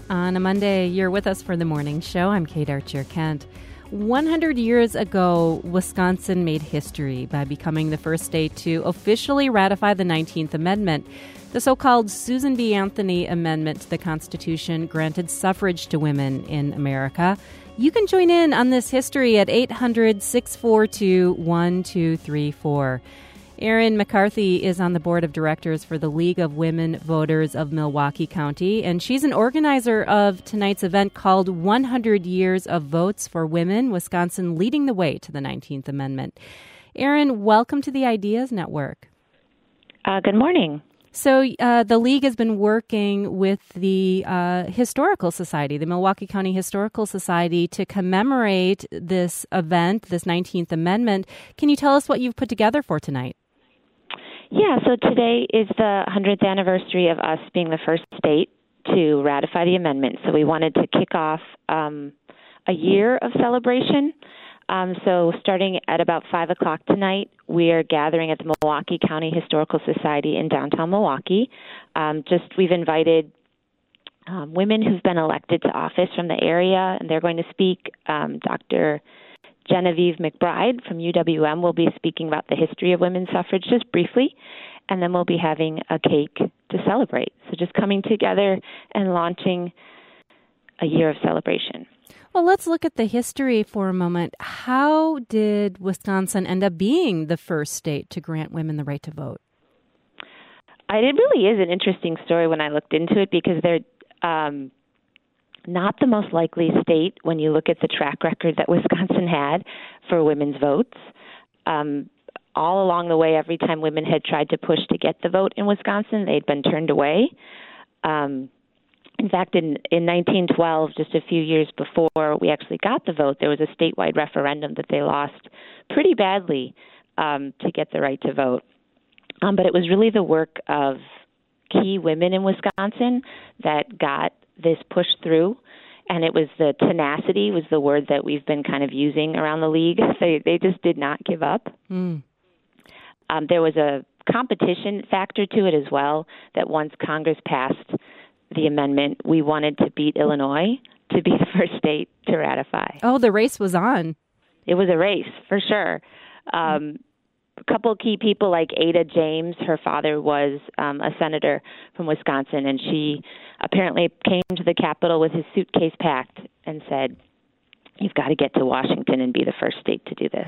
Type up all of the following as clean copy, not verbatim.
On a Monday, you're with us for the morning show. I'm Kate Archer-Kent. 100 years ago, Wisconsin made history by becoming the first state to officially ratify the 19th Amendment. The so-called Susan B. Anthony Amendment to the Constitution granted suffrage to women in America. You can join in on this history at 800-642-1234. Erin McCarthy is on the board of directors for the League of Women Voters of Milwaukee County, and she's an organizer of tonight's event called 100 Years of Votes for Women, Wisconsin Leading the Way to the 19th Amendment. Erin, welcome to the Ideas Network. Good morning. So the League has been working with the Historical Society, the Milwaukee County Historical Society, to commemorate this event, this 19th Amendment. Can you tell us what you've put together for tonight? Yeah, so today is the 100th anniversary of us being the first state to ratify the amendment. So we wanted to kick off a year of celebration. So starting at about 5 o'clock tonight, we are gathering at the Milwaukee County Historical Society in downtown Milwaukee. We've invited women who've been elected to office from the area, and they're going to speak. Dr. Genevieve McBride from UWM will be speaking about the history of women's suffrage just briefly, and then we'll be having a cake to celebrate. So just coming together and launching a year of celebration. Well, let's look at the history for a moment. How did Wisconsin end up being the first state to grant women the right to vote? It really is an interesting story when I looked into it, because they're not the most likely state when you look at the track record that Wisconsin had for women's votes. All along the way, every time women had tried to push to get the vote in Wisconsin, they'd been turned away. In fact, in 1912, just a few years before we actually got the vote, there was a statewide referendum that they lost pretty badly to get the right to vote. But it was really the work of key women in Wisconsin that got this pushed through, and it was the tenacity was the word that we've been kind of using around the league. They just did not give up. There was a competition factor to it as well, that once Congress passed the amendment, we wanted to beat Illinois to be the first state to ratify. Oh, the race was on. It was a race, for sure. A couple key people like Ada James, her father was a senator from Wisconsin, and she apparently came to the Capitol with his suitcase packed and said, "You've got to get to Washington and be the first state to do this."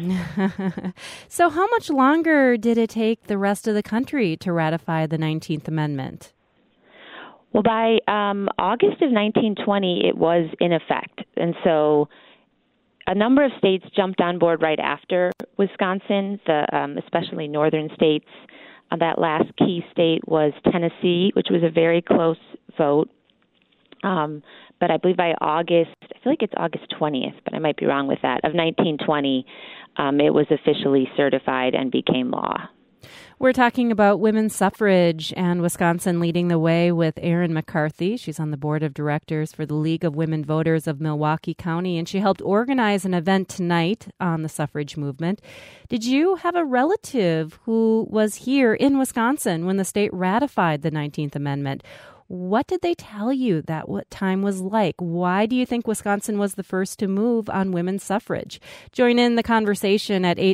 So how much longer did it take the rest of the country to ratify the 19th Amendment? Well, by August of 1920, it was in effect. And so a number of states jumped on board right after Wisconsin, especially northern states. That last key state was Tennessee, which was a very close vote. But I believe by August, I feel like it's August 20th, but I might be wrong with that, of 1920, it was officially certified and became law. We're talking about women's suffrage and Wisconsin leading the way with Erin McCarthy. She's on the board of directors for the League of Women Voters of Milwaukee County, and she helped organize an event tonight on the suffrage movement. Did you have a relative who was here in Wisconsin when the state ratified the 19th Amendment? What did they tell you that what time was like? Why do you think Wisconsin was the first to move on women's suffrage? Join in the conversation at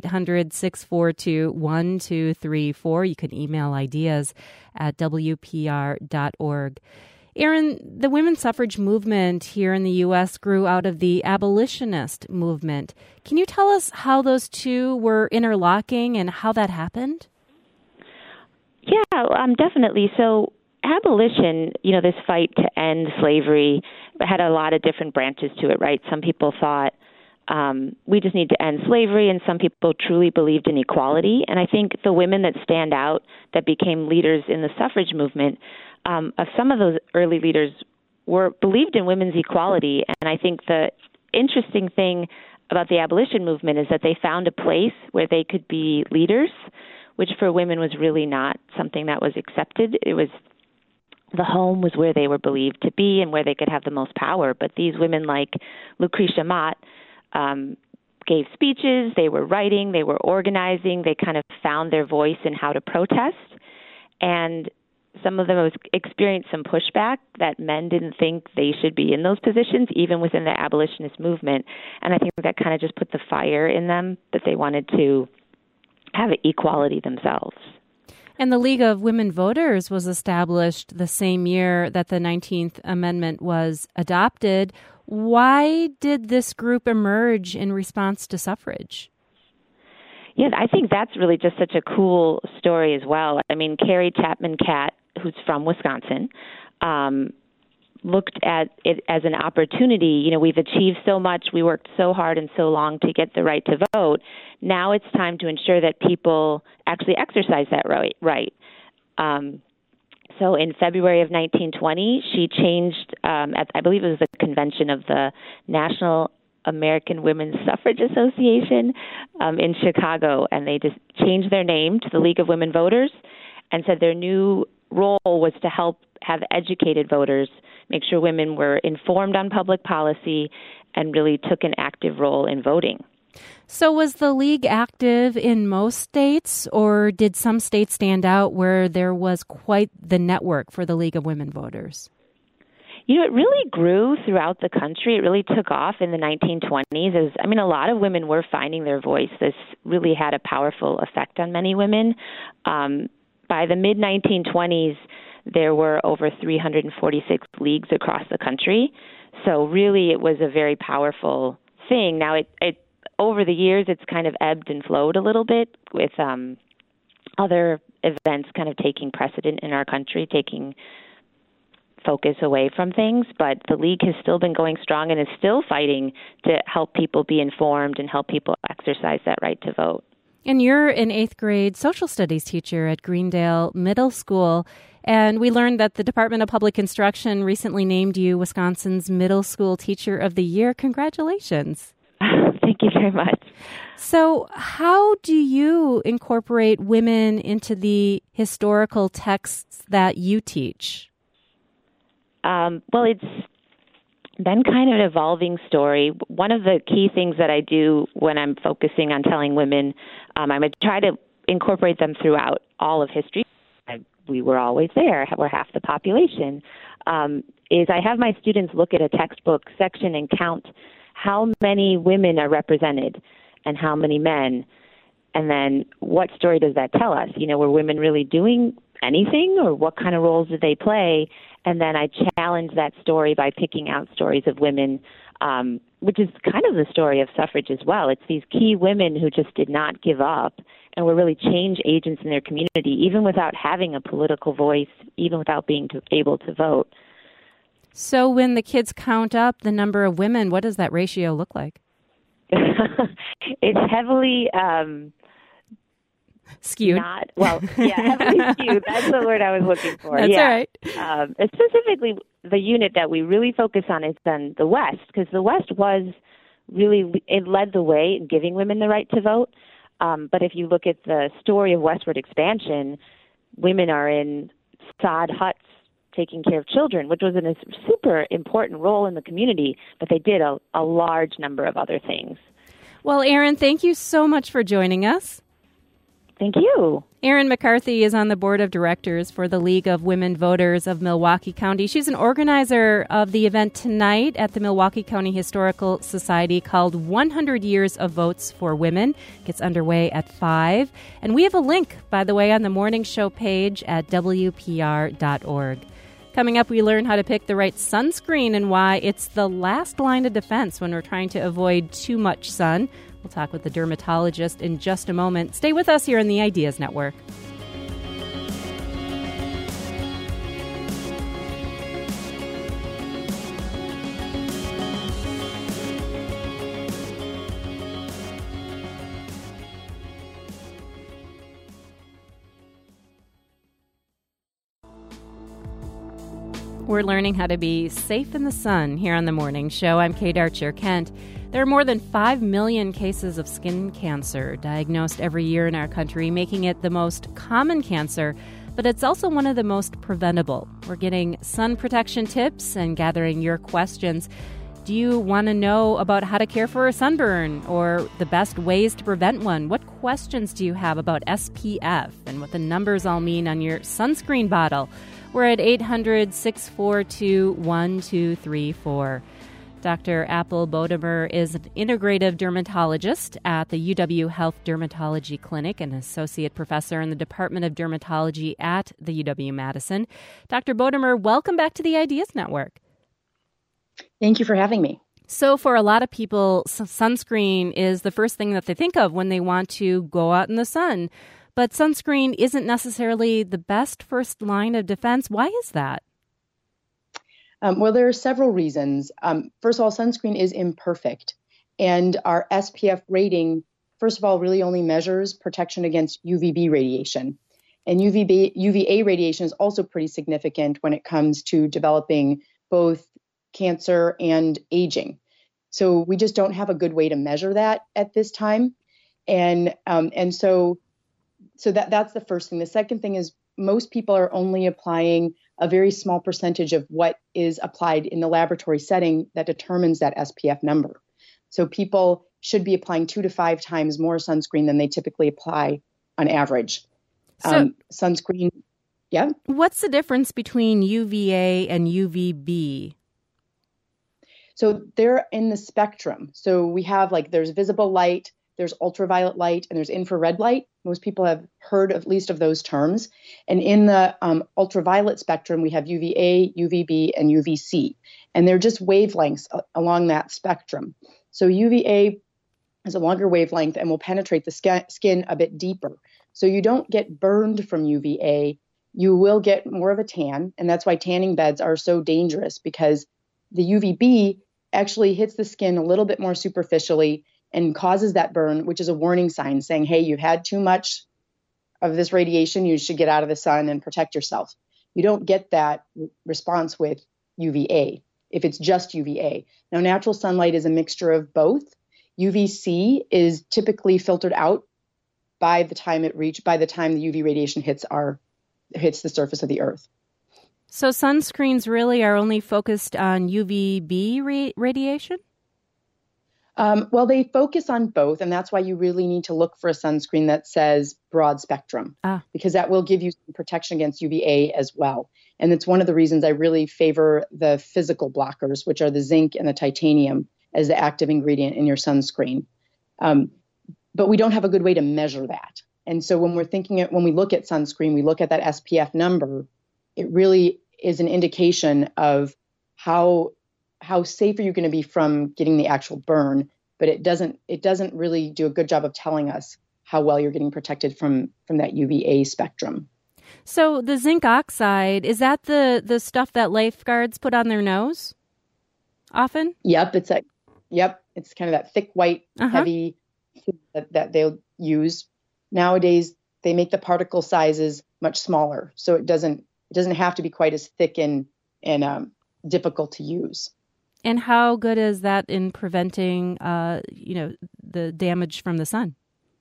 800-642-1234. You can email ideas at WPR.org. Erin, the women's suffrage movement here in the U.S. grew out of the abolitionist movement. Can you tell us how those two were interlocking and how that happened? Yeah, definitely. So abolition, this fight to end slavery had a lot of different branches to it, right? Some people thought we just need to end slavery, and some people truly believed in equality. And I think the women that stand out that became leaders in the suffrage movement, some of those early leaders believed in women's equality. And I think the interesting thing about the abolition movement is that they found a place where they could be leaders, which for women was really not something that was accepted. It was the home was where they were believed to be and where they could have the most power. But these women like Lucretia Mott gave speeches, they were writing, they were organizing, they kind of found their voice in how to protest. And some of them experienced some pushback that men didn't think they should be in those positions, even within the abolitionist movement. And I think that kind of just put the fire in them that they wanted to have equality themselves. And the League of Women Voters was established the same year that the 19th Amendment was adopted. Why did this group emerge in response to suffrage? Yeah, I think that's really just such a cool story as well. I mean, Carrie Chapman Catt, who's from Wisconsin, looked at it as an opportunity. You know, we've achieved so much. We worked so hard and so long to get the right to vote. Now it's time to ensure that people actually exercise that right. So in February of 1920, she changed, I believe it was the convention of the National American Women's Suffrage Association in Chicago, and they just changed their name to the League of Women Voters and said their new role was to help have educated voters, make sure women were informed on public policy, and really took an active role in voting. So was the League active in most states, or did some states stand out where there was quite the network for the League of Women Voters? You know, it really grew throughout the country. It really took off in the 1920s. A lot of women were finding their voice. This really had a powerful effect on many women. By the mid-1920s, there were over 346 leagues across the country. So really, it was a very powerful thing. Now, it over the years, it's kind of ebbed and flowed a little bit with other events kind of taking precedent in our country, taking focus away from things. But the League has still been going strong and is still fighting to help people be informed and help people exercise that right to vote. And you're an 8th grade social studies teacher at Greendale Middle School. And we learned that the Department of Public Instruction recently named you Wisconsin's Middle School Teacher of the Year. Congratulations. Thank you very much. So how do you incorporate women into the historical texts that you teach? Well, it's been kind of an evolving story. One of the key things that I do when I'm focusing on telling women, I'm going to try to incorporate them throughout all of history. We were always there. We're half the population. Is I have my students look at a textbook section and count how many women are represented and how many men. And then what story does that tell us? You know, were women really doing anything, or what kind of roles did they play? And then I challenge that story by picking out stories of women, which is kind of the story of suffrage as well. It's these key women who just did not give up and were really change agents in their community, even without having a political voice, even without being able to vote. So when the kids count up the number of women, what does that ratio look like? It's heavily skewed. Heavily skewed. That's the word I was looking for. That's all right. Specifically, the unit that we really focus on is then the West, because the West it led the way in giving women the right to vote. But if you look at the story of westward expansion, women are in sod huts taking care of children, which was a super important role in the community, but they did a large number of other things. Well, Erin, thank you so much for joining us. Thank you. Erin McCarthy is on the board of directors for the League of Women Voters of Milwaukee County. She's an organizer of the event tonight at the Milwaukee County Historical Society called 100 Years of Votes for Women. It gets underway at 5. And we have a link, by the way, on the morning show page at WPR.org. Coming up, we learn how to pick the right sunscreen and why it's the last line of defense when we're trying to avoid too much sun. We'll talk with the dermatologist in just a moment. Stay with us here on the Ideas Network. We're learning how to be safe in the sun here on The Morning Show. I'm Kate Archer-Kent. There are more than 5 million cases of skin cancer diagnosed every year in our country, making it the most common cancer, but it's also one of the most preventable. We're getting sun protection tips and gathering your questions. Do you want to know about how to care for a sunburn or the best ways to prevent one? What questions do you have about SPF and what the numbers all mean on your sunscreen bottle? We're at 800-642-1234. Dr. Apple Bodemer is an integrative dermatologist at the UW Health Dermatology Clinic and associate professor in the Department of Dermatology at the UW-Madison. Dr. Bodemer, welcome back to the Ideas Network. Thank you for having me. So for a lot of people, sunscreen is the first thing that they think of when they want to go out in the sun. But sunscreen isn't necessarily the best first line of defense. Why is that? Well, there are several reasons. First of all, sunscreen is imperfect. And our SPF rating, first of all, really only measures protection against UVB radiation. And UVA radiation is also pretty significant when it comes to developing both cancer and aging. So we just don't have a good way to measure that at this time. And so that's the first thing. The second thing is most people are only applying a very small percentage of what is applied in the laboratory setting that determines that SPF number. So people should be applying 2 to 5 times more sunscreen than they typically apply on average. Sunscreen, yeah? What's the difference between UVA and UVB? So they're in the spectrum. So we have there's visible light, there's ultraviolet light, and there's infrared light. Most people have heard at least of those terms. And in the ultraviolet spectrum, we have UVA, UVB, and UVC. And they're just wavelengths along that spectrum. So UVA has a longer wavelength and will penetrate the skin a bit deeper. So you don't get burned from UVA. You will get more of a tan. And that's why tanning beds are so dangerous, because the UVB actually hits the skin a little bit more superficially and causes that burn, which is a warning sign saying, hey, you've had too much of this radiation. You should get out of the sun and protect yourself. You don't get that response with UVA if it's just UVA. Now, natural sunlight is a mixture of both. UVC is typically filtered out by the time the UV radiation hits the surface of the earth. So sunscreens really are only focused on UVB radiation? Well, they focus on both, and that's why you really need to look for a sunscreen that says broad spectrum, because that will give you some protection against UVA as well. And it's one of the reasons I really favor the physical blockers, which are the zinc and the titanium, as the active ingredient in your sunscreen. But we don't have a good way to measure that. And so when we look at sunscreen, we look at that SPF number. It really is an indication of how safe are you going to be from getting the actual burn, but it doesn't really do a good job of telling us how well you're getting protected from that UVA spectrum. So the zinc oxide, is that the stuff that lifeguards put on their nose often? Yep, it's kind of that thick white heavy that they'll use. Nowadays they make the particle sizes much smaller, so it doesn't have to be quite as thick and difficult to use. And how good is that in preventing, the damage from the sun?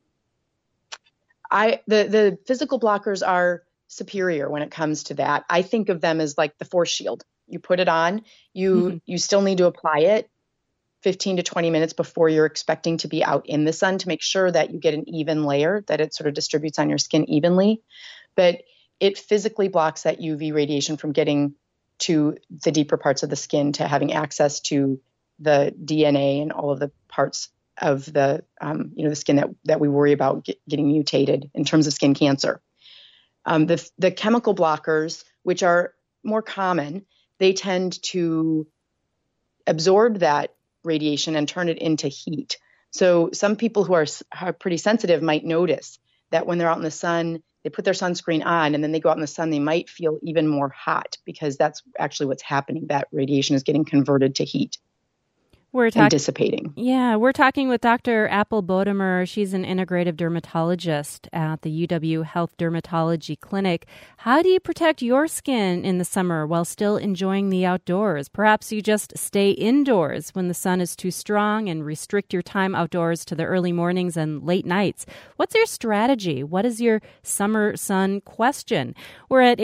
The physical blockers are superior when it comes to that. I think of them as like the force shield. You put it on, you still need to apply it 15 to 20 minutes before you're expecting to be out in the sun to make sure that you get an even layer, that it sort of distributes on your skin evenly. But it physically blocks that UV radiation from getting to the deeper parts of the skin, to having access to the DNA and all of the parts of the skin that we worry about getting mutated in terms of skin cancer. The chemical blockers, which are more common, they tend to absorb that radiation and turn it into heat. So some people who are pretty sensitive might notice that when they're out in the sun, they put their sunscreen on and then they go out in the sun, they might feel even more hot, because that's actually what's happening. That radiation is getting converted to heat. and dissipating. Yeah, we're talking with Dr. Apple Bodemer. She's an integrative dermatologist at the UW Health Dermatology Clinic. How do you protect your skin in the summer while still enjoying the outdoors? Perhaps you just stay indoors when the sun is too strong and restrict your time outdoors to the early mornings and late nights. What's your strategy? What is your summer sun question? We're at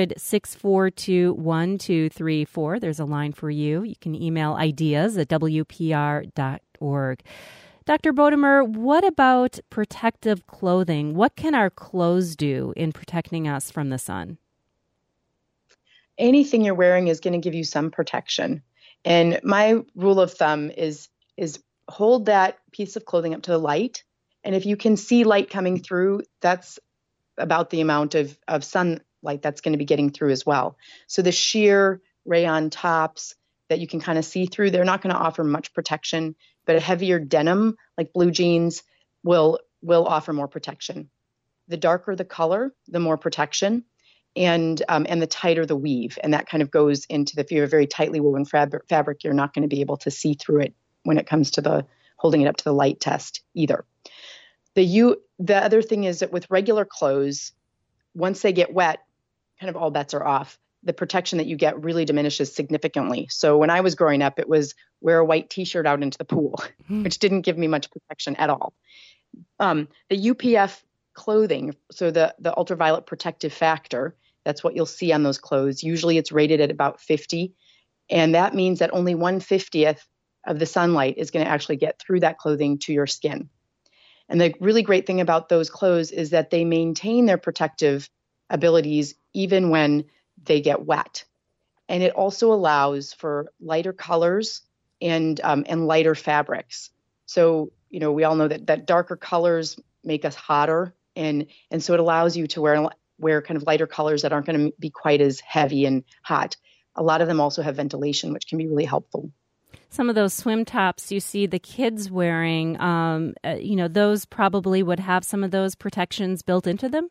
800-642-1234. There's a line for you. You can email ideas at WPR.org. Dr. Bodemer, what about protective clothing? What can our clothes do in protecting us from the sun? Anything you're wearing is going to give you some protection. And my rule of thumb is hold that piece of clothing up to the light. And if you can see light coming through, that's about the amount of sunlight that's going to be getting through as well. So the sheer rayon tops that you can kind of see through, they're not going to offer much protection, but a heavier denim like blue jeans will offer more protection. The darker the color, the more protection, and the tighter the weave, and that kind of goes into if you have a very tightly woven fabric, you're not going to be able to see through it when it comes to the holding it up to the light test either. The other thing is that with regular clothes, once they get wet, kind of all bets are off. The protection that you get really diminishes significantly. So when I was growing up, it was wear a white T-shirt out into the pool, which didn't give me much protection at all. The UPF clothing, so the ultraviolet protective factor, that's what you'll see on those clothes. Usually it's rated at about 50, and that means that only 1/50th of the sunlight is going to actually get through that clothing to your skin. And the really great thing about those clothes is that they maintain their protective abilities even when they get wet. And it also allows for lighter colors and lighter fabrics. So, we all know that darker colors make us hotter. And so it allows you to wear kind of lighter colors that aren't going to be quite as heavy and hot. A lot of them also have ventilation, which can be really helpful. Some of those swim tops you see the kids wearing, those probably would have some of those protections built into them?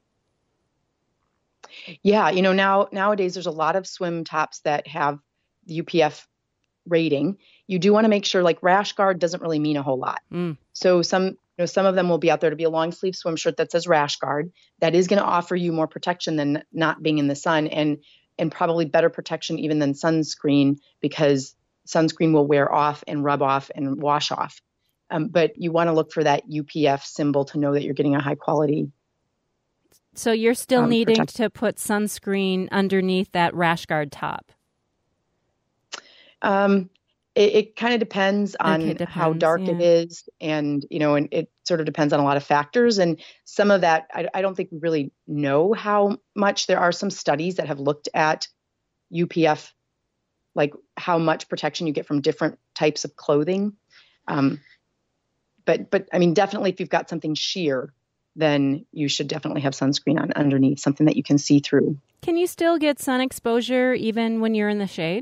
Yeah, nowadays there's a lot of swim tops that have the UPF rating. You do want to make sure, like rash guard doesn't really mean a whole lot. So some of them will be out there to be a long sleeve swim shirt that says rash guard. That is going to offer you more protection than not being in the sun, and probably better protection even than sunscreen, because sunscreen will wear off and rub off and wash off. But you want to look for that UPF symbol to know that you're getting a high quality. So you're still needing to put sunscreen underneath that rash guard top? It kind of depends on how dark it is. And it sort of depends on a lot of factors. And some of that, I don't think we really know how much. There are some studies that have looked at UPF, like how much protection you get from different types of clothing. But I mean, definitely if you've got something sheer, then you should definitely have sunscreen on underneath, something that you can see through. Can you still get sun exposure even when you're in the shade?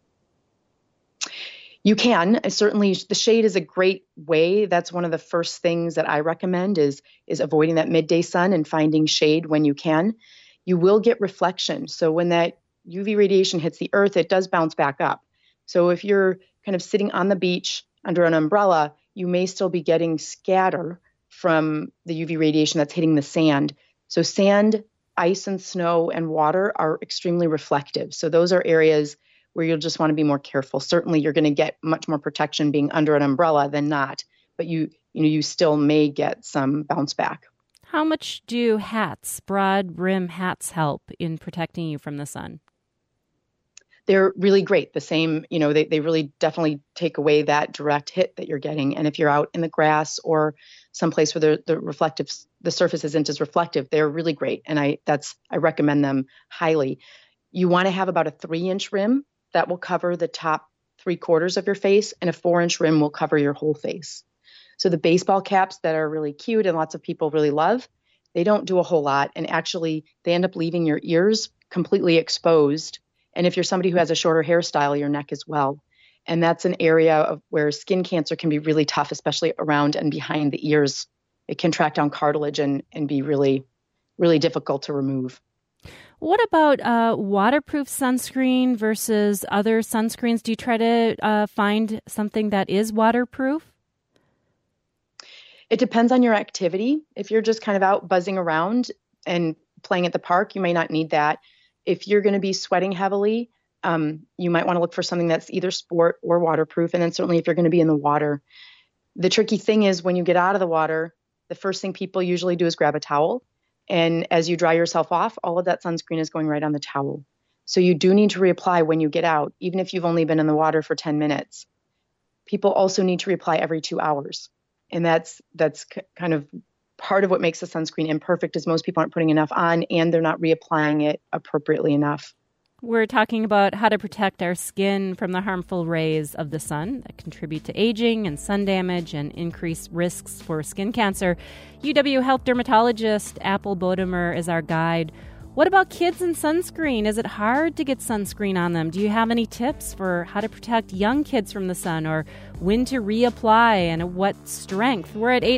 You can. Certainly, the shade is a great way. That's one of the first things that I recommend is avoiding that midday sun and finding shade when you can. You will get reflection. So when that UV radiation hits the earth, it does bounce back up. So if you're kind of sitting on the beach under an umbrella, you may still be getting scatter from the UV radiation that's hitting the sand. So sand, ice and snow and water are extremely reflective. So those are areas where you'll just want to be more careful. Certainly you're going to get much more protection being under an umbrella than not, but you still may get some bounce back. How much do hats, broad brim hats, help in protecting you from the sun? They're really great. The same, they really definitely take away that direct hit that you're getting. And if you're out in the grass or someplace where the surface isn't as reflective, they're really great. And I recommend them highly. You want to have about a 3-inch rim that will cover the top 3/4 of your face, and a 4-inch rim will cover your whole face. So the baseball caps that are really cute and lots of people really love, they don't do a whole lot. And actually they end up leaving your ears completely exposed. And if you're somebody who has a shorter hairstyle, your neck as well. And that's an area where skin cancer can be really tough, especially around and behind the ears. It can track down cartilage and be really, really difficult to remove. What about waterproof sunscreen versus other sunscreens? Do you try to find something that is waterproof? It depends on your activity. If you're just kind of out buzzing around and playing at the park, you may not need that. If you're going to be sweating heavily, you might want to look for something that's either sport or waterproof. And then certainly if you're going to be in the water. The tricky thing is when you get out of the water, the first thing people usually do is grab a towel. And as you dry yourself off, all of that sunscreen is going right on the towel. So you do need to reapply when you get out, even if you've only been in the water for 10 minutes. People also need to reapply every 2 hours. And that's kind of part of what makes the sunscreen imperfect is most people aren't putting enough on and they're not reapplying it appropriately enough. We're talking about how to protect our skin from the harmful rays of the sun that contribute to aging and sun damage and increase risks for skin cancer. UW Health dermatologist Apple Bodemer is our guide. What about kids and sunscreen? Is it hard to get sunscreen on them? Do you have any tips for how to protect young kids from the sun or when to reapply and at what strength? We're at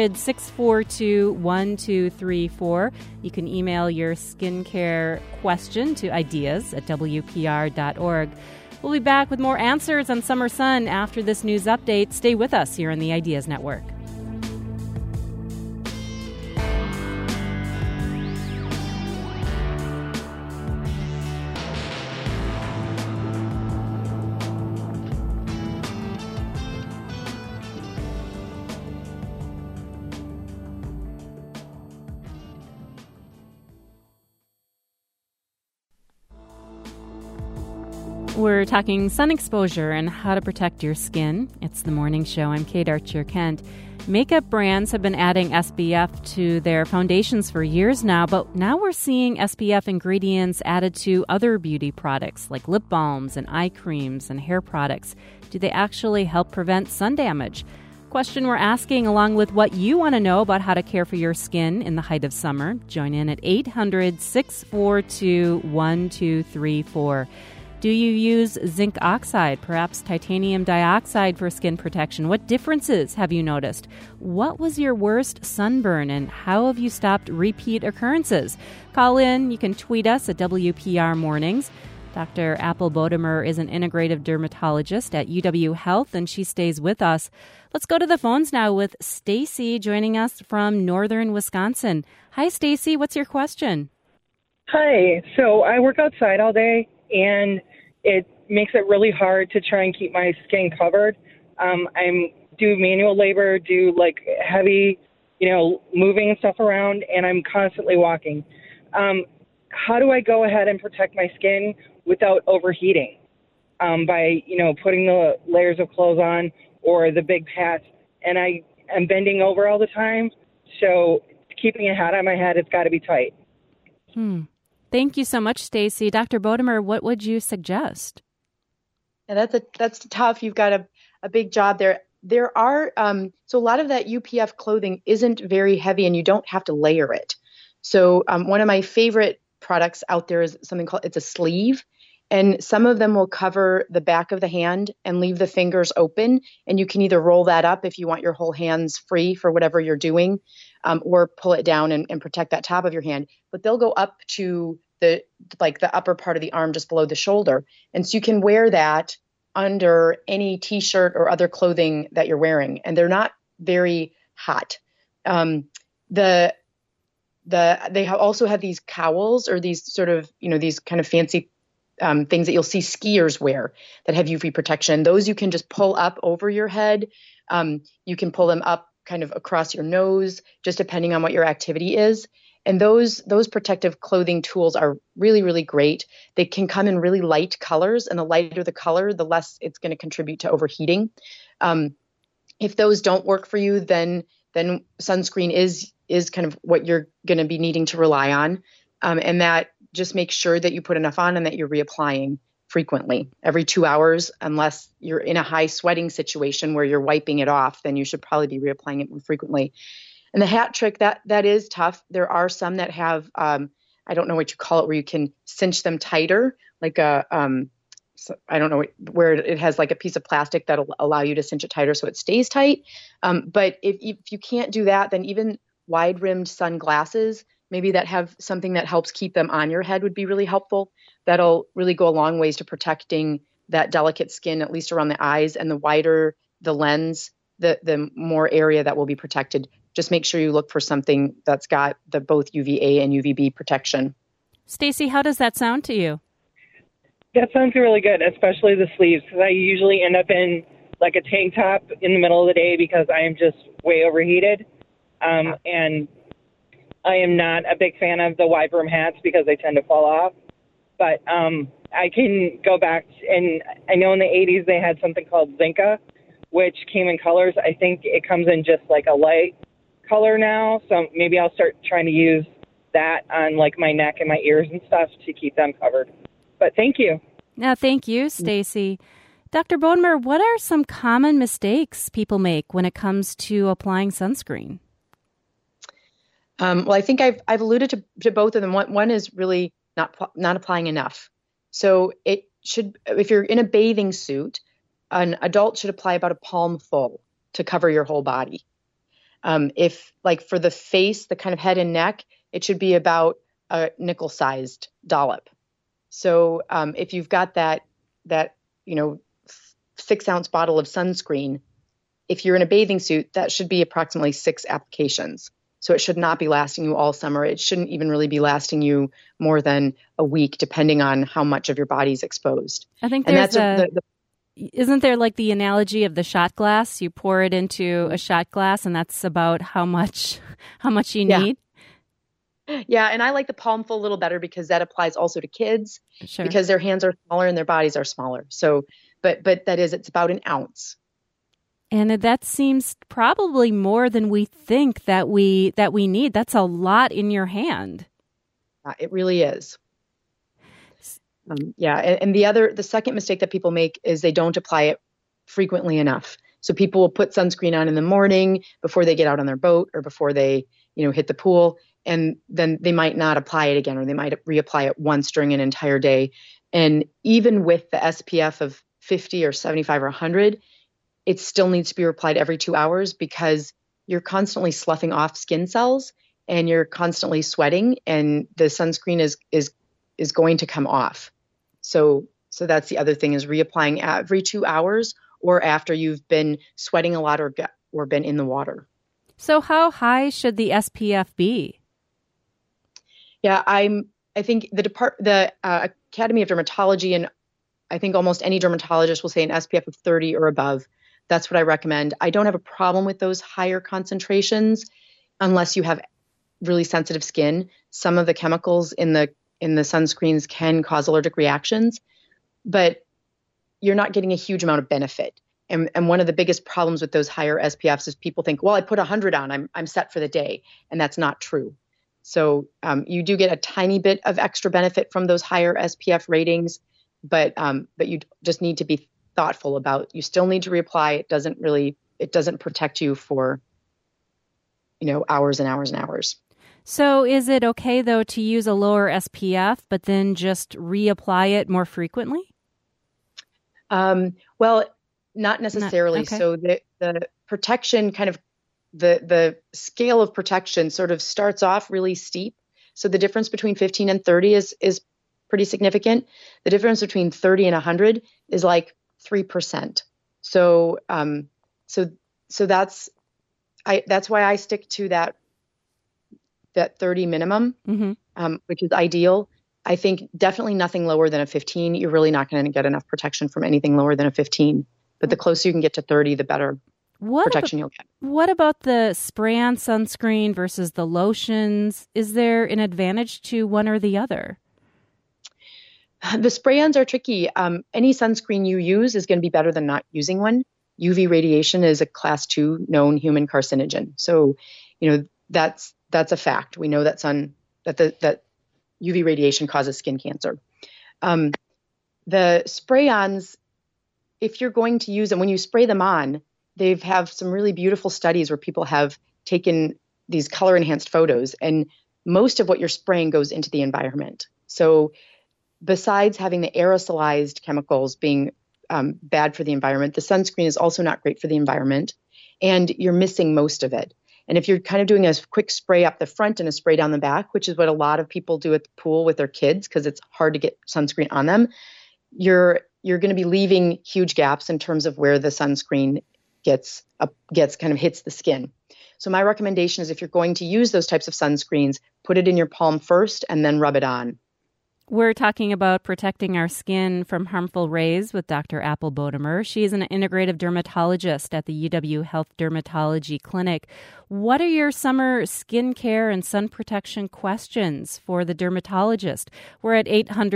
800-642-1234. You can email your skincare question to ideas@wpr.org. We'll be back with more answers on summer sun after this news update. Stay with us here on the Ideas Network. We're talking sun exposure and how to protect your skin. It's the morning show. I'm Kate Archer-Kent. Makeup brands have been adding SPF to their foundations for years now, but now we're seeing SPF ingredients added to other beauty products like lip balms and eye creams and hair products. Do they actually help prevent sun damage? Question we're asking, along with what you want to know about how to care for your skin in the height of summer. Join in at 800-642-1234. Do you use zinc oxide, perhaps titanium dioxide for skin protection? What differences have you noticed? What was your worst sunburn and how have you stopped repeat occurrences? Call in. You can tweet us at WPR Mornings. Dr. Apple Bodemer is an integrative dermatologist at UW Health, and she stays with us. Let's go to the phones now with Stacy joining us from northern Wisconsin. Hi, Stacy. What's your question? Hi. So I work outside all day, and it makes it really hard to try and keep my skin covered. I do manual labor, do like heavy, moving stuff around, and I'm constantly walking. How do I go ahead and protect my skin without overheating? By, putting the layers of clothes on or the big hats. And I am bending over all the time, so keeping a hat on my head, it's got to be tight. Thank you so much, Stacy. Dr. Bodemer, what would you suggest? Yeah, that's tough. You've got a big job there. There are so a lot of that UPF clothing isn't very heavy, and you don't have to layer it. So one of my favorite products out there is something called it's a sleeve, and some of them will cover the back of the hand and leave the fingers open, and you can either roll that up if you want your whole hands free for whatever you're doing, or pull it down and protect that top of your hand. But they'll go up to the upper part of the arm just below the shoulder. And so you can wear that under any t-shirt or other clothing that you're wearing. And they're not very hot. They also have these cowls or these sort of, these kind of fancy things that you'll see skiers wear that have UV protection. Those you can just pull up over your head. You can pull them up kind of across your nose, just depending on what your activity is. And those protective clothing tools are really, really great. They can come in really light colors, and the lighter the color, the less it's going to contribute to overheating. If those don't work for you, then sunscreen is kind of what you're going to be needing to rely on. And that just makes sure that you put enough on and that you're reapplying frequently, every 2 hours. Unless you're in a high sweating situation where you're wiping it off, then you should probably be reapplying it more frequently. And the hat trick, that is tough. There are some that have, I don't know what you call it, where you can cinch them tighter, like I don't know, where it has like a piece of plastic that'll allow you to cinch it tighter so it stays tight. But if you can't do that, then even wide-rimmed sunglasses maybe that have something that helps keep them on your head would be really helpful. That'll really go a long ways to protecting that delicate skin, at least around the eyes. And the wider the lens, the more area that will be protected. Just make sure you look for something that's got the both UVA and UVB protection. Stacy, how does that sound to you? That sounds really good, especially the sleeves, because I usually end up in like a tank top in the middle of the day because I am just way overheated. And I am not a big fan of the wide brim hats because they tend to fall off. But I can go back, and I know in the 80s they had something called Zinca, which came in colors. I think it comes in just like a light color now, so maybe I'll start trying to use that on like my neck and my ears and stuff to keep them covered. But thank you. No, thank you, Stacy. Dr. Bodenmer, what are some common mistakes people make when it comes to applying sunscreen? Well, I think I've alluded to both of them. One is really not applying enough. So it should, if you're in a bathing suit, an adult should apply about a palm full to cover your whole body. If like for the face, the kind of head and neck, it should be about a nickel-sized dollop. So if you've got that 6-ounce bottle of sunscreen, if you're in a bathing suit, that should be approximately 6 applications. So it should not be lasting you all summer. It shouldn't even really be lasting you more than a week, depending on how much of your body's exposed. I think isn't there like the analogy of the shot glass? You pour it into a shot glass, and that's about how much you need. Yeah, and I like the palm full a little better because that applies also to kids, Sure. because their hands are smaller and their bodies are smaller. So, but it's about an ounce. And that seems probably more than we think that we need. That's a lot in your hand. It really is. And the second mistake that people make is they don't apply it frequently enough. So people will put sunscreen on in the morning before they get out on their boat or before they, hit the pool, and then they might not apply it again, or they might reapply it once during an entire day. And even with the SPF of 50 or 75 or 100, it still needs to be applied every 2 hours because you're constantly sloughing off skin cells and you're constantly sweating, and the sunscreen is going to come off. So that's the other thing, is reapplying every 2 hours or after you've been sweating a lot or been in the water. So how high should the SPF be? Yeah, I think the Academy of Dermatology, and I think almost any dermatologist will say an SPF of 30 or above. That's what I recommend. I don't have a problem with those higher concentrations unless you have really sensitive skin. Some of the chemicals in the sunscreens can cause allergic reactions, but you're not getting a huge amount of benefit. And one of the biggest problems with those higher SPFs is people think, well, I put 100 on, I'm set for the day. And that's not true. So you do get a tiny bit of extra benefit from those higher SPF ratings, but you just need to be thoughtful about, you still need to reapply. It doesn't protect you for, hours and hours and hours. So is it okay, though, to use a lower SPF, but then just reapply it more frequently? Well, not necessarily. Okay. So the protection kind of, the scale of protection sort of starts off really steep. So the difference between 15 and 30 is pretty significant. The difference between 30 and 100 is like 3%. So that's why I stick to that 30 minimum, which is ideal. I think definitely nothing lower than a 15. You're really not going to get enough protection from anything lower than a 15. But the closer you can get to 30, the better protection you'll get. What about the spray-on sunscreen versus the lotions? Is there an advantage to one or the other? The spray-ons are tricky. Any sunscreen you use is going to be better than not using one. UV radiation is a class 2 known human carcinogen. So, that's a fact. We know that that UV radiation causes skin cancer. The spray-ons, if you're going to use them, when you spray them on, they have some really beautiful studies where people have taken these color-enhanced photos, and most of what you're spraying goes into the environment. So besides having the aerosolized chemicals being bad for the environment, the sunscreen is also not great for the environment, and you're missing most of it. And if you're kind of doing a quick spray up the front and a spray down the back, which is what a lot of people do at the pool with their kids because it's hard to get sunscreen on them, you're going to be leaving huge gaps in terms of where the sunscreen gets kind of hits the skin. So my recommendation is if you're going to use those types of sunscreens, put it in your palm first and then rub it on. We're talking about protecting our skin from harmful rays with Dr. Apple Bodemer. She's an integrative dermatologist at the UW Health Dermatology Clinic. What are your summer skincare and sun protection questions for the dermatologist? We're at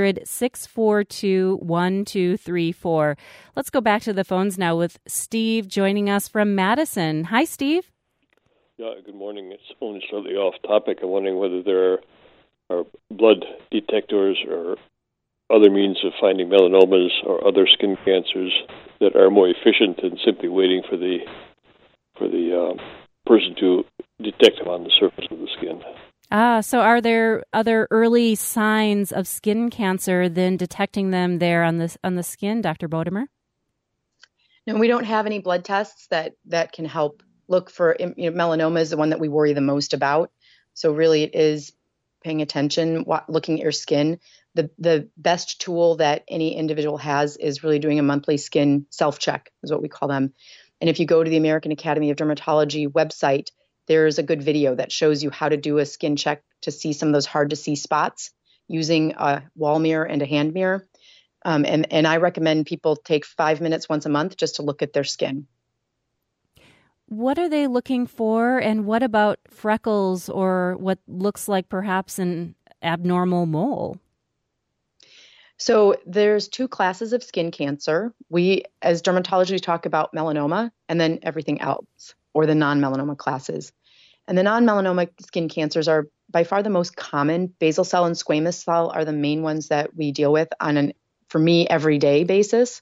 800-642-1234. Let's go back to the phones now with Steve joining us from Madison. Hi, Steve. Yeah, good morning. It's only slightly off topic. I'm wondering whether there are blood detectors or other means of finding melanomas or other skin cancers that are more efficient than simply waiting for the person to detect them on the surface of the skin. So are there other early signs of skin cancer than detecting them there on the skin, Dr. Bodemer? No, we don't have any blood tests that can help look for, melanoma is the one that we worry the most about. So really it is paying attention, looking at your skin. The best tool that any individual has is really doing a monthly skin self-check, is what we call them. And if you go to the American Academy of Dermatology website, there's a good video that shows you how to do a skin check to see some of those hard-to-see spots using a wall mirror and a hand mirror. And I recommend people take 5 minutes once a month just to look at their skin. What are they looking for, and what about freckles or what looks like perhaps an abnormal mole? So there's two classes of skin cancer. We, as dermatology, talk about melanoma and then everything else, or the non-melanoma classes. And the non-melanoma skin cancers are by far the most common. Basal cell and squamous cell are the main ones that we deal with on for me, everyday basis.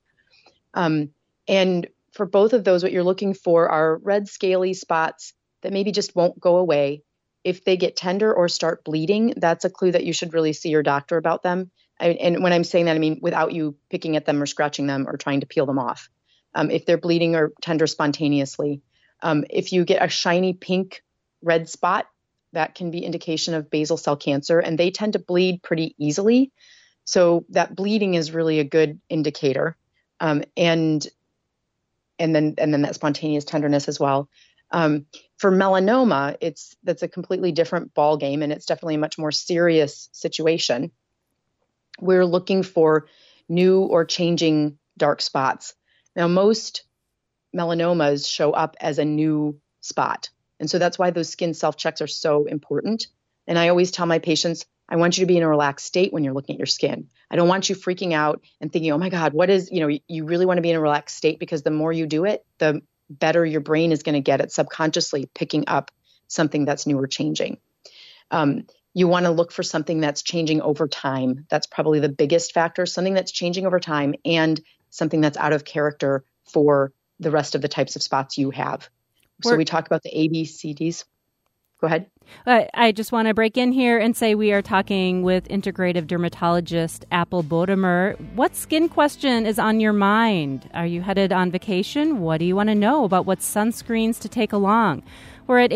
And for both of those, what you're looking for are red scaly spots that maybe just won't go away. If they get tender or start bleeding, that's a clue that you should really see your doctor about them. And when I'm saying that, I mean without you picking at them or scratching them or trying to peel them off. If they're bleeding or tender spontaneously. If you get a shiny pink red spot, that can be indication of basal cell cancer, and they tend to bleed pretty easily. So that bleeding is really a good indicator. And then that spontaneous tenderness as well. For melanoma, that's a completely different ball game, and it's definitely a much more serious situation. We're looking for new or changing dark spots. Now, most melanomas show up as a new spot, and so that's why those skin self-checks are so important. And I always tell my patients, I want you to be in a relaxed state when you're looking at your skin. I don't want you freaking out and thinking, oh my God, you really want to be in a relaxed state, because the more you do it, the better your brain is going to get at subconsciously picking up something that's new or changing. You want to look for something that's changing over time. That's probably the biggest factor, something that's changing over time and something that's out of character for the rest of the types of spots you have. So we talk about the ABCDs. Go ahead. I just want to break in here and say we are talking with integrative dermatologist Apple Bodemer. What skin question is on your mind? Are you headed on vacation? What do you want to know about what sunscreens to take along? We're at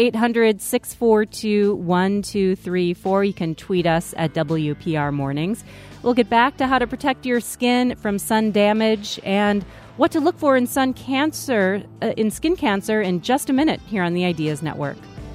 800-642-1234. You can tweet us at WPR Mornings. We'll get back to how to protect your skin from sun damage and what to look for in skin cancer in just a minute here on the Ideas Network.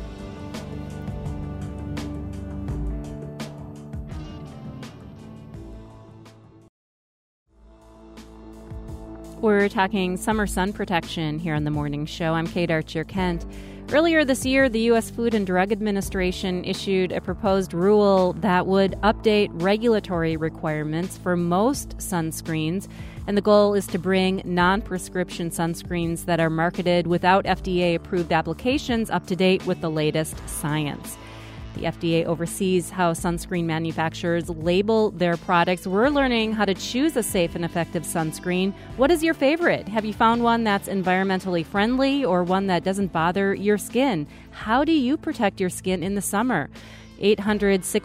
We're talking summer sun protection here on the morning show. I'm Kate Archer-Kent. Earlier this year, the U.S. Food and Drug Administration issued a proposed rule that would update regulatory requirements for most sunscreens, and the goal is to bring non-prescription sunscreens that are marketed without FDA-approved applications up to date with the latest science. The FDA oversees how sunscreen manufacturers label their products. We're learning how to choose a safe and effective sunscreen. What is your favorite? Have you found one that's environmentally friendly or one that doesn't bother your skin? How do you protect your skin in the summer?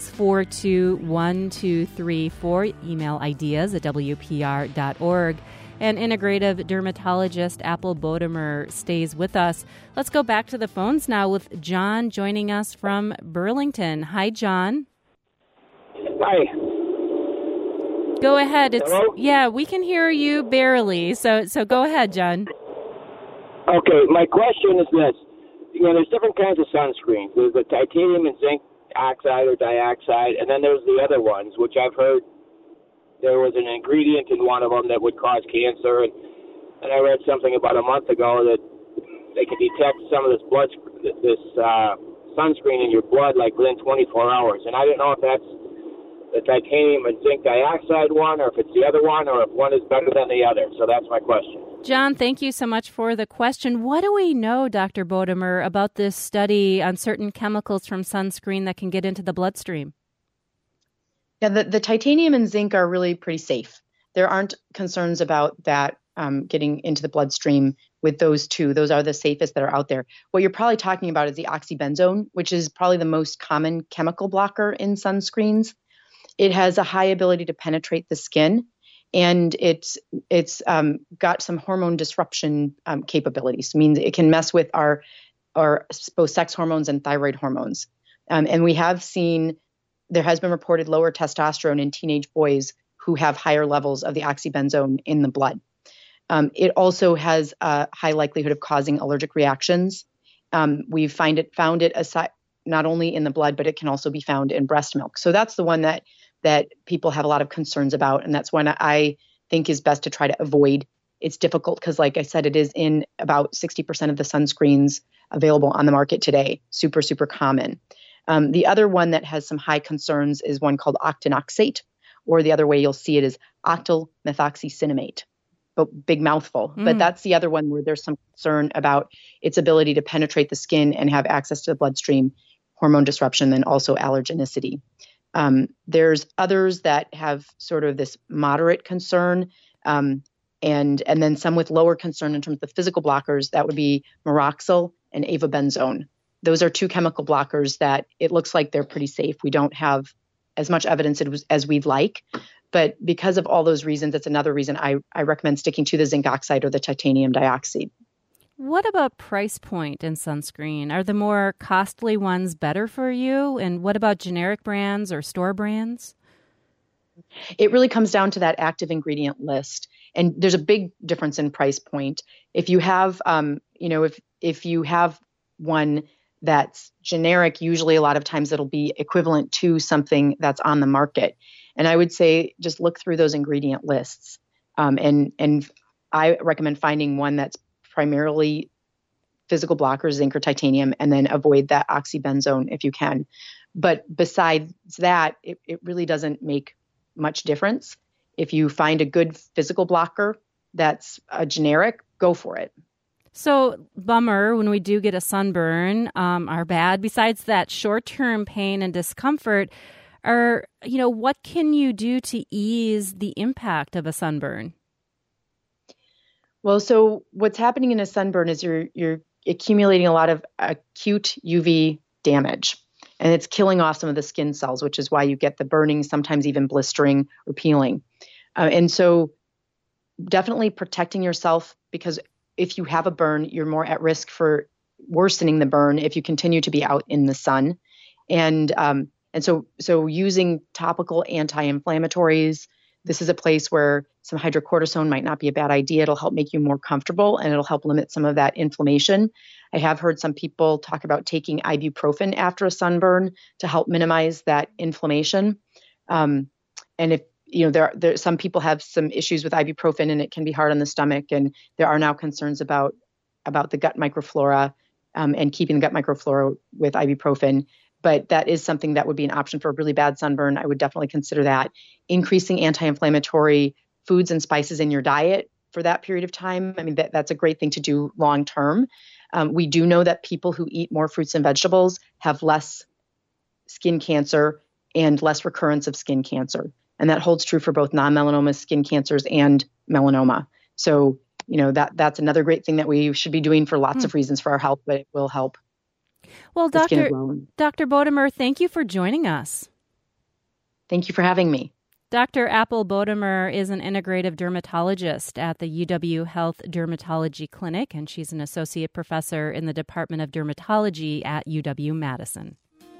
800-642-1234. Email ideas at WPR.org. and integrative dermatologist Apple Bodemer stays with us. Let's go back to the phones now with John joining us from Burlington. Hi, John. Hi. Go ahead. Hello? Yeah, we can hear you barely. So go ahead, John. Okay, my question is this. There's different kinds of sunscreens. There's the titanium and zinc oxide or dioxide, and then there's the other ones, which I've heard there was an ingredient in one of them that would cause cancer. And I read something about a month ago that they can detect some of this sunscreen in your blood like within 24 hours. And I don't know if that's the titanium and zinc dioxide one, or if it's the other one, or if one is better than the other. So that's my question. John, thank you so much for the question. What do we know, Dr. Bodemer, about this study on certain chemicals from sunscreen that can get into the bloodstream? Yeah, the titanium and zinc are really pretty safe. There aren't concerns about that getting into the bloodstream with those two. Those are the safest that are out there. What you're probably talking about is the oxybenzone, which is probably the most common chemical blocker in sunscreens. It has a high ability to penetrate the skin, and it's got some hormone disruption capabilities. It means it can mess with our both sex hormones and thyroid hormones. And we have seen there has been reported lower testosterone in teenage boys who have higher levels of the oxybenzone in the blood. It also has a high likelihood of causing allergic reactions. We've found it aside, not only in the blood, but it can also be found in breast milk. So that's the one that people have a lot of concerns about, and that's one I think is best to try to avoid. It's difficult because, like I said, it is in about 60% of the sunscreens available on the market today. Super, super common. The other one that has some high concerns is one called octinoxate, or the other way you'll see it is octyl methoxycinnamate. But big mouthful. But that's the other one where there's some concern about its ability to penetrate the skin and have access to the bloodstream, hormone disruption, and also allergenicity. There's others that have sort of this moderate concern, and then some with lower concern in terms of the physical blockers. That would be Maroxyl and avobenzone. Those are two chemical blockers that it looks like they're pretty safe. We don't have as much evidence as we'd like, but because of all those reasons, it's another reason I recommend sticking to the zinc oxide or the titanium dioxide. What about price point in sunscreen? Are the more costly ones better for you? And what about generic brands or store brands? It really comes down to that active ingredient list. And there's a big difference in price point. If you have, if you have one that's generic, usually a lot of times it'll be equivalent to something that's on the market. And I would say just look through those ingredient lists. And I recommend finding one that's primarily physical blockers, zinc or titanium, and then avoid that oxybenzone if you can. But besides that, it really doesn't make much difference. If you find a good physical blocker that's a generic, go for it. So, bummer when we do get a sunburn, are bad. Besides that short-term pain and discomfort, what can you do to ease the impact of a sunburn? Well, so what's happening in a sunburn is you're accumulating a lot of acute UV damage, and it's killing off some of the skin cells, which is why you get the burning, sometimes even blistering or peeling. And so definitely protecting yourself, because if you have a burn, you're more at risk for worsening the burn if you continue to be out in the sun. And so using topical anti-inflammatories, this is a place where some hydrocortisone might not be a bad idea. It'll help make you more comfortable, and it'll help limit some of that inflammation. I have heard some people talk about taking ibuprofen after a sunburn to help minimize that inflammation. And if there some people have some issues with ibuprofen, and it can be hard on the stomach. And there are now concerns about the gut microflora and keeping the gut microflora with ibuprofen. But that is something that would be an option for a really bad sunburn. I would definitely consider that. Increasing anti-inflammatory foods and spices in your diet for that period of time. I mean, that's a great thing to do long term. We do know that people who eat more fruits and vegetables have less skin cancer and less recurrence of skin cancer. And that holds true for both non-melanoma skin cancers and melanoma. So, that's another great thing that we should be doing for lots of reasons for our health, but it will help. Well, Dr. Bodemer, thank you for joining us. Thank you for having me. Dr. Apple Bodemer is an integrative dermatologist at the UW Health Dermatology Clinic, and she's an associate professor in the Department of Dermatology at UW-Madison.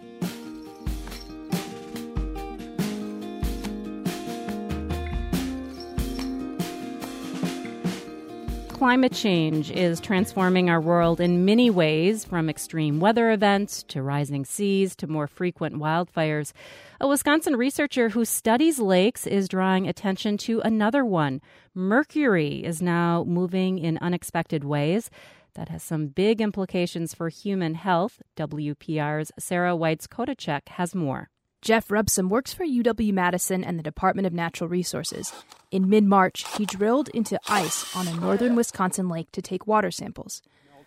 Climate change is transforming our world in many ways, from extreme weather events to rising seas to more frequent wildfires. A Wisconsin researcher who studies lakes is drawing attention to another one. Mercury is now moving in unexpected ways. That has some big implications for human health. WPR's Sarah Weitz-Kodachek has more. Jeff Rubsum works for UW-Madison and the Department of Natural Resources. In mid-March, he drilled into ice on a northern Wisconsin lake to take water samples.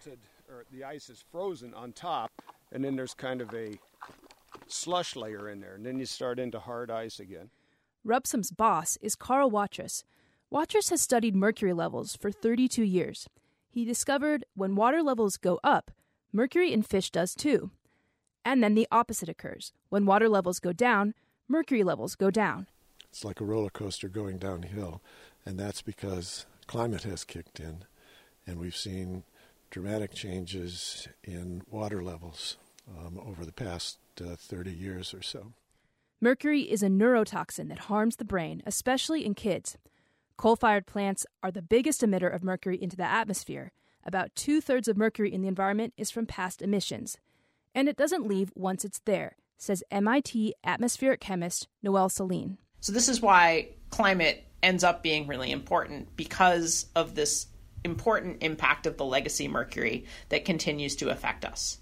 The ice is frozen on top, and then there's kind of a slush layer in there, and then you start into hard ice again. Rubsum's boss is Carl Watrous. Watrous has studied mercury levels for 32 years. He discovered when water levels go up, mercury in fish does too. And then the opposite occurs. When water levels go down, mercury levels go down. It's like a roller coaster going downhill, and that's because climate has kicked in, and we've seen dramatic changes in water levels over the past 30 years or so. Mercury is a neurotoxin that harms the brain, especially in kids. Coal-fired plants are the biggest emitter of mercury into the atmosphere. About 2/3 of mercury in the environment is from past emissions. And it doesn't leave once it's there, says MIT atmospheric chemist Noel Saline. So this is why climate ends up being really important, because of this important impact of the legacy mercury that continues to affect us.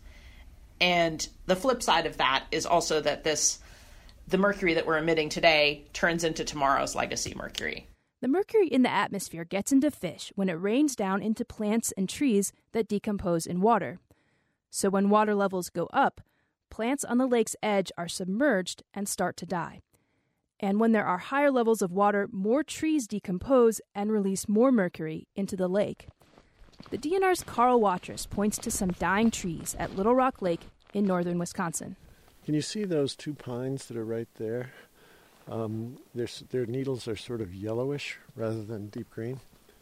And the flip side of that is also that the mercury that we're emitting today turns into tomorrow's legacy mercury. The mercury in the atmosphere gets into fish when it rains down into plants and trees that decompose in water. So when water levels go up, plants on the lake's edge are submerged and start to die. And when there are higher levels of water, more trees decompose and release more mercury into the lake. The DNR's Carl Watrous points to some dying trees at Little Rock Lake in northern Wisconsin. Can you see those two pines that are right there? Their needles are sort of yellowish rather than deep green.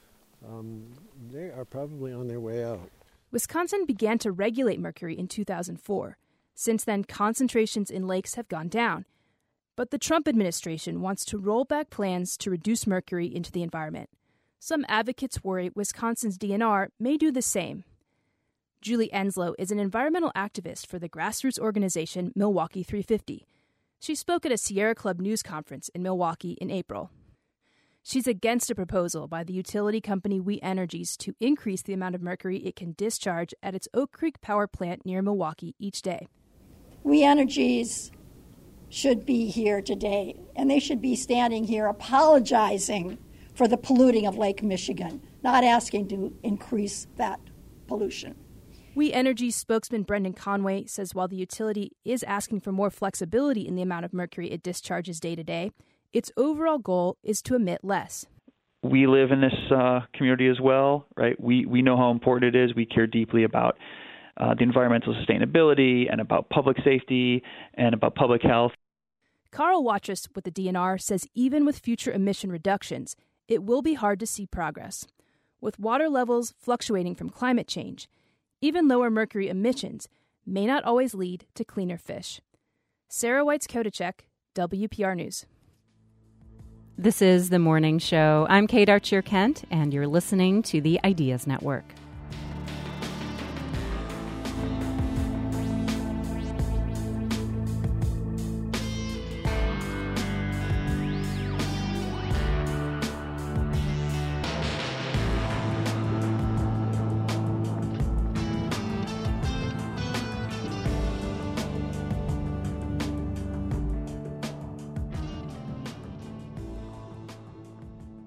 They are probably on their way out. Wisconsin began to regulate mercury in 2004. Since then, concentrations in lakes have gone down. But the Trump administration wants to roll back plans to reduce mercury into the environment. Some advocates worry Wisconsin's DNR may do the same. Julie Enslow is an environmental activist for the grassroots organization Milwaukee 350. She spoke at a Sierra Club news conference in Milwaukee in April. She's against a proposal by the utility company We Energies to increase the amount of mercury it can discharge at its Oak Creek power plant near Milwaukee each day. We Energies should be here today, and they should be standing here apologizing for the polluting of Lake Michigan, not asking to increase that pollution. We Energies spokesman Brendan Conway says while the utility is asking for more flexibility in the amount of mercury it discharges day to day, its overall goal is to emit less. We live in this community as well, right? We know how important it is. We care deeply about the environmental sustainability and about public safety and about public health. Carl Watrous with the DNR says even with future emission reductions, it will be hard to see progress. With water levels fluctuating from climate change, even lower mercury emissions may not always lead to cleaner fish. Sarah Weitz-Kodachek, WPR News. This is The Morning Show. I'm Kate Archer-Kent, and you're listening to the Ideas Network.